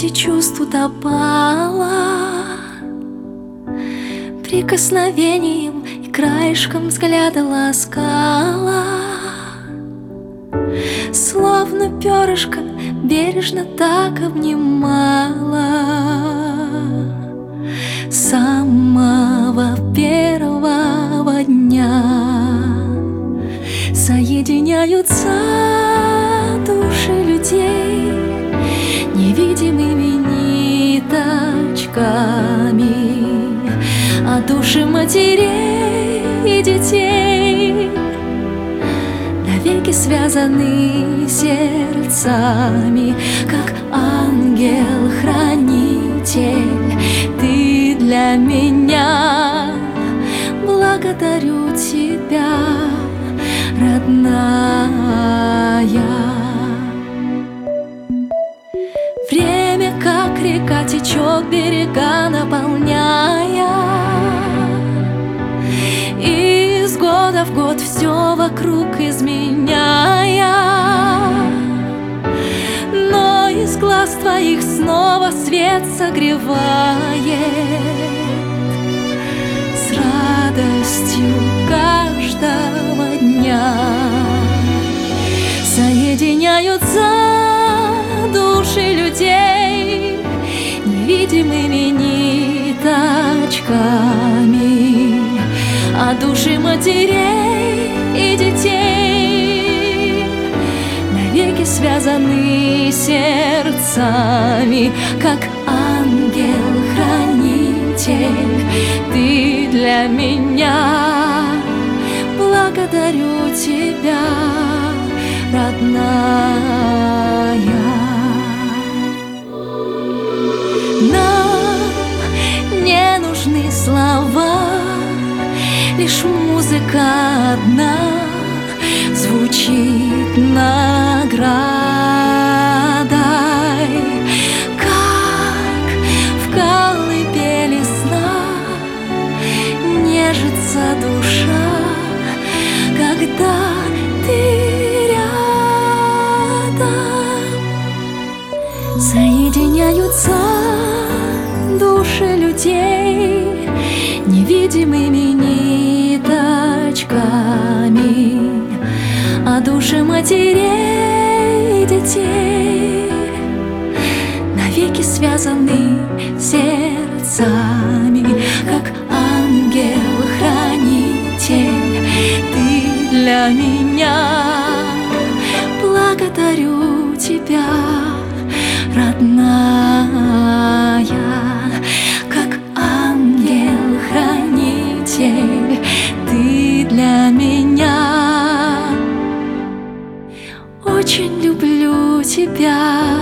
пропасти чувств утопала, прикосновением и краешком взгляда ласкала, словно перышко бережно так обнимала. С самого первого дня соединяются души людей невидимыми ниточками, а души матерей и детей навеки связаны сердцами, как ангел-хранитель. Ты для меня, благодарю тебя, родная. Время, как река, течет, берега наполняя, из года в год все вокруг изменяя. Но из глаз твоих снова свет согревает, с радостью каждого дня соединяются души людей невидимыми ниточками, а души матерей и детей навеки связаны сердцами, как ангел-хранитель. Ты для меня, благодарю тебя, родная. Нам не нужны слова, лишь музыка одна звучит наградой, как в колыбели сна нежится душа, когда ты рядом. Соединяются души людей невидимыми ниточками, а души матерей и детей навеки связаны сердцами, как ангел-хранитель. Ты для меня, благодарю тебя, родная, как ангел-хранитель. Ты для меня, очень люблю тебя.